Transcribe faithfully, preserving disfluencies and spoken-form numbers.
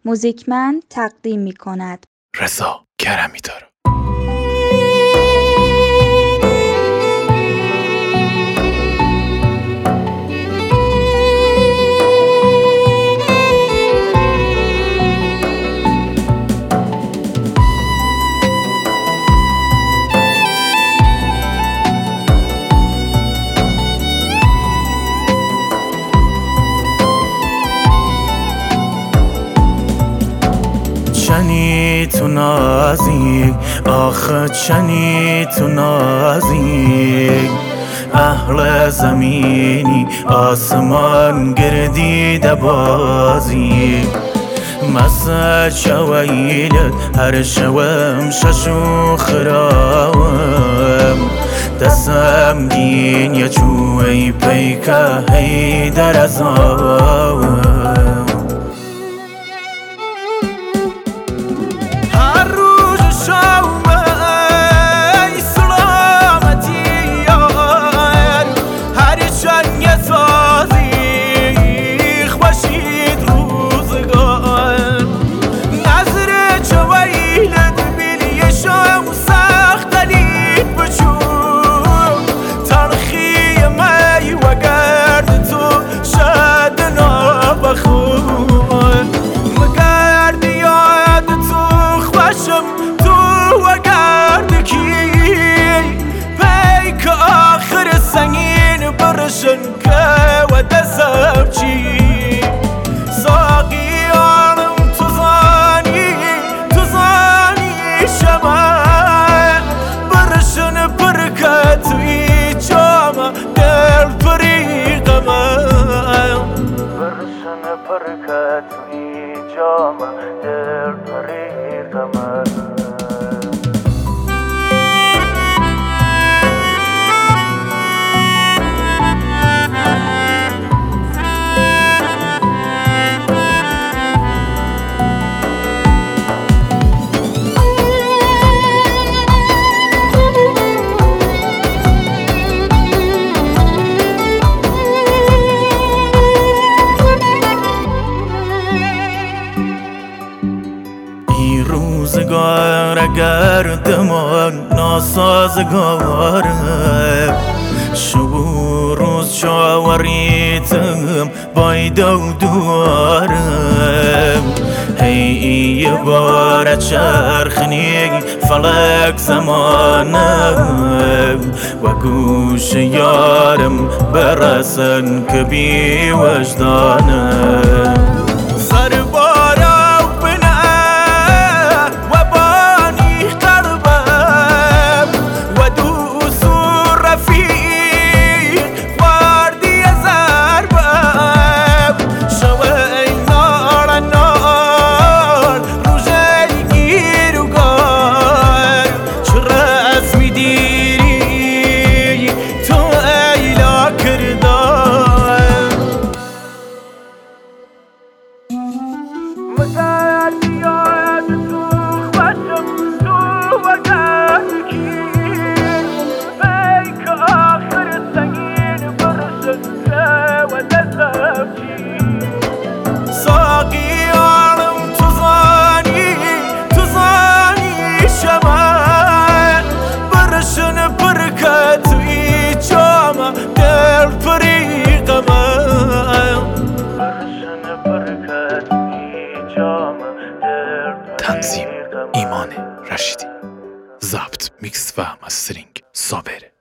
موزیکمن تقدیم می کند. رضا کرمی‌دار. چنی تو نازی آخه چنی تو نازی اهل زمینی آسمان گردیده بازی مسا شویلت هر شوم ششو خراوم دستم گین یا چوی پیکه هی در ازاوم روزگار اگر دمان ناسازگاره شب روز شاوریتم بایدو دوارم هی یه بار چرخنی فلک زمانم و گوش یارم برسن که بی وجدانم تنظیم ایمان رشیدی، ضبط میکس و مسترینگ صابر.